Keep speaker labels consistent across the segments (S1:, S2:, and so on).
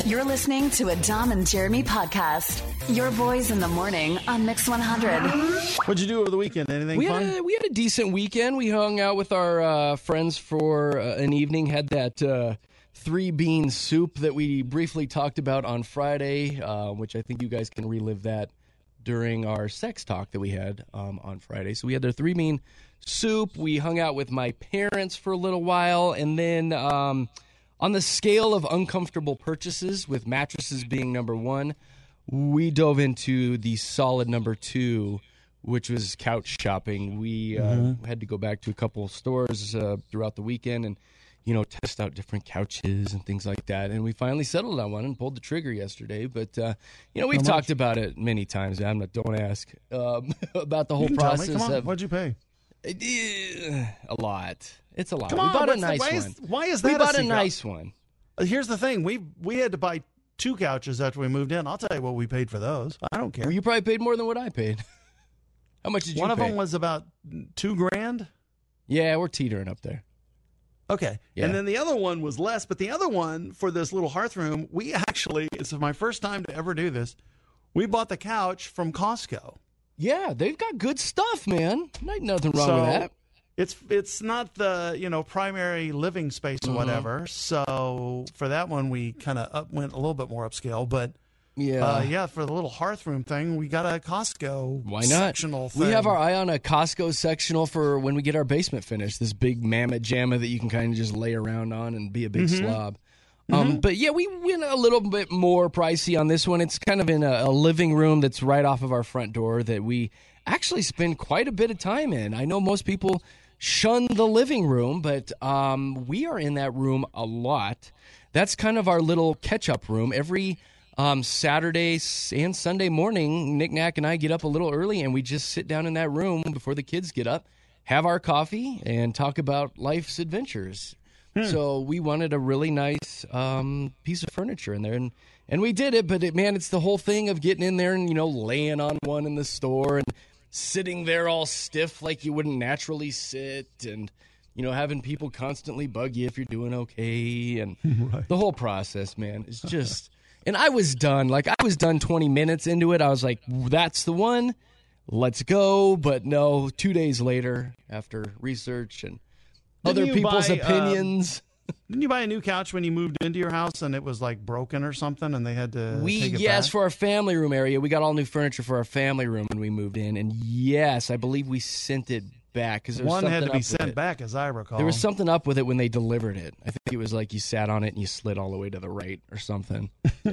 S1: You're listening to a Dom and Jeremy podcast. Your boys in the morning on Mix 100.
S2: What'd you do over the weekend? Anything fun?
S3: We had a decent weekend. We hung out with our friends for an evening. Had that three-bean soup that we briefly talked about on Friday, which I think you guys can relive that during our sex talk that we had on Friday. So we had their three-bean soup. We hung out with my parents for a little while, and then on the scale of uncomfortable purchases, with mattresses being number one, we dove into the solid number two, which was couch shopping. We had to go back to a couple of stores throughout the weekend and, test out different couches and things like that. And we finally settled on one and pulled the trigger yesterday. But, we've talked about it many times. Don't ask about the whole process.
S2: Come on, what'd you pay?
S3: A lot. It's a lot.
S2: Come on,
S3: we bought a nice one.
S2: Why is that?
S3: We bought a nice one.
S2: Here's the thing: we had to buy 2 couches after we moved in. I'll tell you what we paid for those. I don't care.
S3: Well, you probably paid more than what I paid. How much did you pay?
S2: One of them was about $2,000.
S3: Yeah, we're teetering up there.
S2: Okay. Yeah. And then the other one was less, but the other one for this little hearth room, it's my first time to ever do this. We bought the couch from Costco.
S3: Yeah, they've got good stuff, man. Nothing wrong with that.
S2: It's not the primary living space or whatever. So for that one, we kind of went a little bit more upscale. But for the little hearth room thing, we got a Costco sectional thing.
S3: We have our eye on a Costco sectional for when we get our basement finished. This big mammoth jamma that you can kind of just lay around on and be a big slob. But yeah, we went a little bit more pricey on this one. It's kind of in a living room that's right off of our front door that we actually spend quite a bit of time in. I know most people shun the living room, but we are in that room a lot. That's kind of our little catch-up room. Every Saturday and Sunday morning, Nick Nack and I get up a little early, and we just sit down in that room before the kids get up, have our coffee, and talk about life's adventures. So we wanted a really nice piece of furniture in there, and we did it. But it's the whole thing of getting in there and laying on one in the store and sitting there all stiff like you wouldn't naturally sit, and having people constantly bug you if you're doing okay, and the whole process, man, is just. And I was done. Like, I was done 20 minutes into it. I was like, that's the one. Let's go. But no, 2 days later, after research and other people's opinions.
S2: Didn't you buy a new couch when you moved into your house and it was like broken or something and they had to take it back?
S3: For our family room area. We got all new furniture for our family room when we moved in. And yes, I believe we sent it back. Because
S2: one had to be sent back, as I recall.
S3: There was something up with it when they delivered it. I think it was like you sat on it and you slid all the way to the right or something.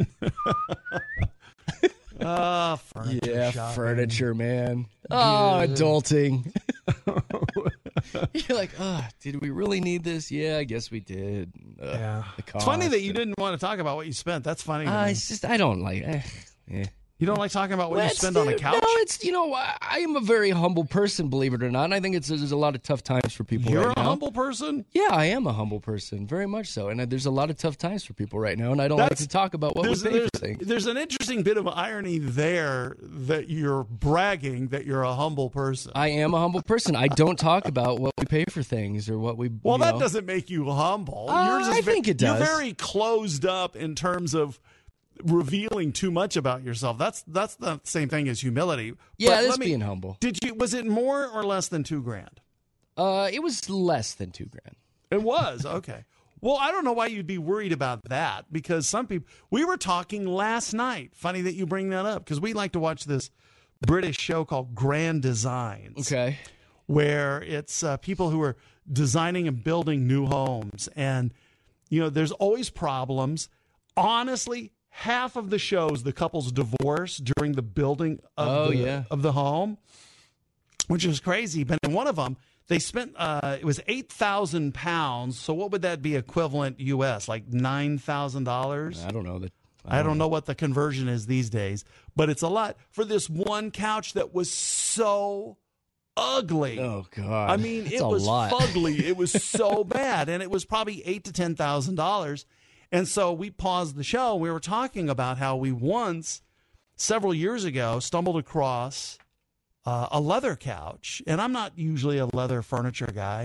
S2: Furniture.
S3: Yeah,
S2: shopping.
S3: Furniture, man. Oh, adulting. You're like, did we really need this? Yeah, I guess we did.
S2: Yeah. It's funny that you didn't want to talk about what you spent. That's funny.
S3: It's just, I don't like
S2: You don't like talking about what you spend on a couch?
S3: No, it's, I am a very humble person, believe it or not. And I think there's a lot of tough times for people right now.
S2: You're a humble person?
S3: Yeah, I am a humble person, very much so. And there's a lot of tough times for people right now, and I don't like to talk about what we pay for things.
S2: There's an interesting bit of irony there that you're bragging that you're a humble person.
S3: I am a humble person. I don't talk about what we pay for things or what we.
S2: Well, that doesn't make you humble.
S3: I think it does.
S2: You're very closed up in terms of revealing too much about yourself. That's the same thing as humility.
S3: Yeah, that's being humble.
S2: Was it more or less than $2,000?
S3: It was less than $2,000.
S2: It was? Okay. Well, I don't know why you'd be worried about that, because some people, we were talking last night. Funny that you bring that up, because we like to watch this British show called Grand Designs.
S3: Okay.
S2: Where it's people who are designing and building new homes. And, there's always problems. Honestly, half of the shows, the couples divorce during the building of the home, which is crazy. But in one of them, they spent, it was £8,000. So what would that be equivalent U.S., like $9,000?
S3: I don't know.
S2: I don't know what the conversion is these days, but it's a lot for this one couch that was so ugly.
S3: Oh, God.
S2: I mean, it was fugly. It was so bad. And it was probably $8,000 to $10,000. And so we paused the show. We were talking about how we once, several years ago, stumbled across a leather couch. And I'm not usually a leather furniture guy,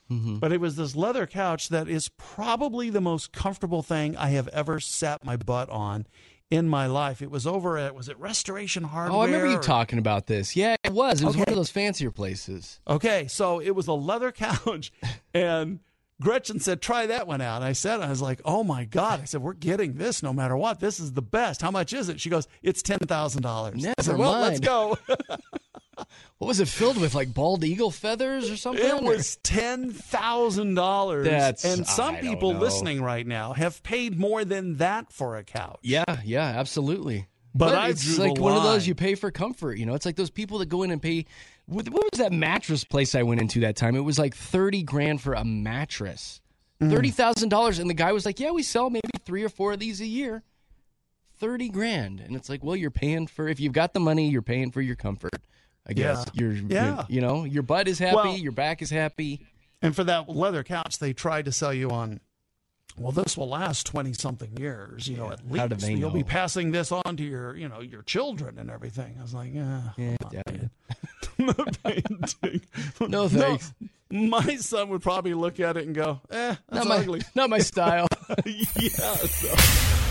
S2: But it was this leather couch that is probably the most comfortable thing I have ever sat my butt on in my life. It was over at, was it Restoration Hardware?
S3: Oh, I remember you talking about this. Yeah, it was. It was one of those fancier places.
S2: Okay, so it was a leather couch, and Gretchen said, try that one out. I was like, oh my God. I said, we're getting this no matter what. This is the best. How much is it? She goes, it's $10,000.
S3: Never
S2: I said, well, let's
S3: mind.
S2: go.
S3: What was it filled with, like bald eagle feathers or something?
S2: It was $10,000. And some
S3: I don't
S2: people
S3: know.
S2: listening right now have paid more than that for a couch.
S3: Yeah, absolutely.
S2: But I
S3: it's
S2: drew
S3: like
S2: the
S3: one of
S2: line.
S3: those you pay for comfort. You know, it's like those people that go in and pay. What was that mattress place I went into that time? It was like $30,000 for a mattress. $30,000, and the guy was like, "Yeah, we sell maybe 3 or 4 of these a year. $30,000," and it's like, well, you're paying for, if you've got the money, you're paying for your comfort. I guess you're you know, your butt is happy,
S2: Well,
S3: your back is happy.
S2: And for that leather couch, they tried to sell you on, well, this will last 20-something years, you know, at least.
S3: How do they
S2: You'll
S3: know?
S2: be passing this on to your, you know, your children and everything. I was like,
S3: Yeah,
S2: painting.
S3: No thanks.
S2: My son would probably look at it and go, that's ugly.
S3: Not my style.
S2: Yeah. So.